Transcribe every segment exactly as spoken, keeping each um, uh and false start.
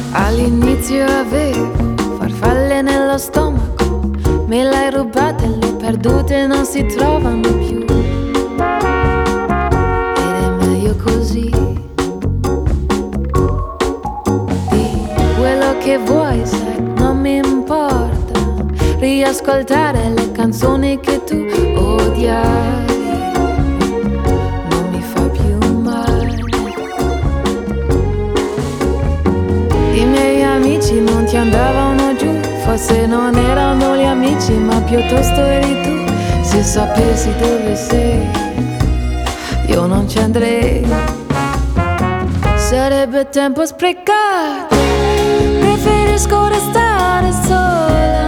All'inizio avevo farfalle nello stomaco, me l'hai rubate, le perdute non si trovano più. Ed è meglio così. Di quello che vuoi, sai, non mi importa. Riascoltare le canzoni che tu odiavi non mi fa più male. I miei amici non ti andavano giù, forse non erano gli amici ma piuttosto eri tu. Se sapessi dove sei io non ci andrei. Sarebbe tempo sprecato, preferisco restare sola.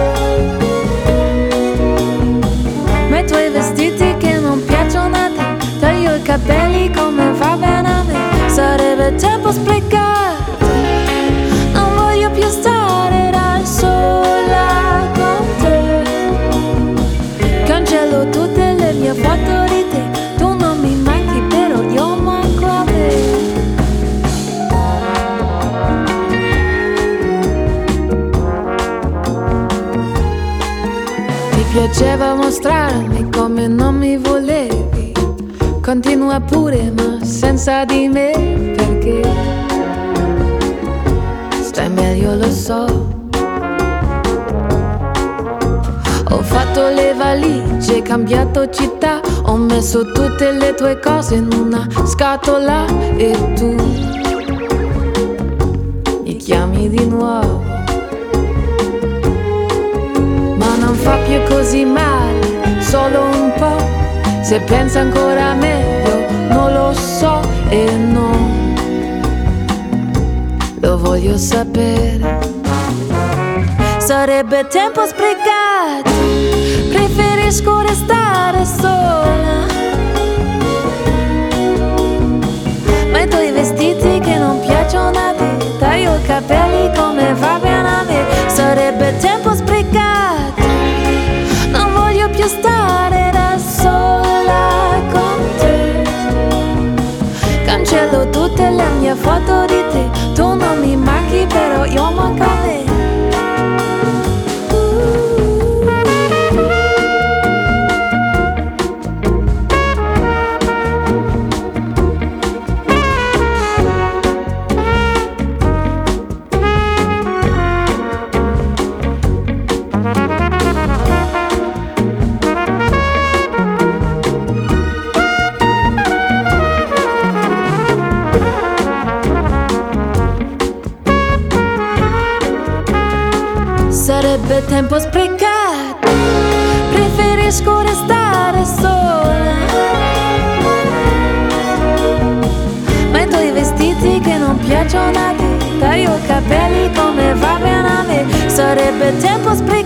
Metto i vestiti che non piacciono a te, taglio i capelli come va bene a me. Sarebbe tempo sprecato, non voglio più stare da sola con te. Cancello tutte le mie foto di te, tu non mi manchi però io manco a te. Ti piaceva mostrarmi come non mi volevi, continua pure ma senza di me, perché stai meglio, lo so. Ho fatto le valigie, cambiato città, ho messo tutte le tue cose in una scatola e tu mi chiami di nuovo. Ma non fa più così male, solo un po'. Se pensa ancora meglio, non lo so e non lo voglio sapere. Sarebbe tempo sprecato, preferisco restare sola. Metto i vestiti che non piacciono a te, taglio i capelli come va bene a me. Sarebbe tempo sprecato, non voglio più stare da sola con te. Cancello tutte le mie foto di te, tu non mi manchi però io manco a te. Sarebbe tempo sprecato, preferisco restare sola. Metto i vestiti che non piacciono a te, taglio i capelli come va bene a me. Sarebbe tempo sprecato,